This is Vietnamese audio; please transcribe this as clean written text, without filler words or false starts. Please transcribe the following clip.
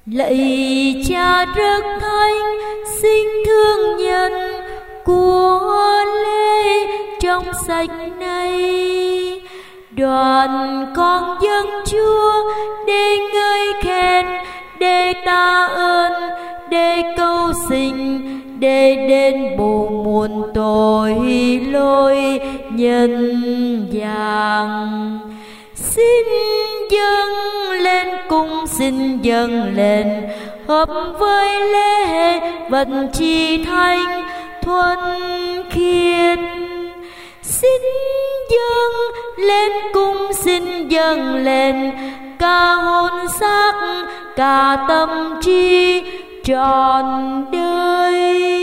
Lạy Cha rất thánh, xin thương nhân của lễ trong sạch này. Đoàn con dâng Chúa để ngợi khen, để tạ ơn, để cầu xin, để đền bù muôn tội lỗi nhân gian. Xin dâng lên cung, xin dâng lên hợp với lễ vật chi thánh thuần khiết. Xin dâng lên cung, xin dâng lên cả hồn xác, cả tâm trí trọn đời.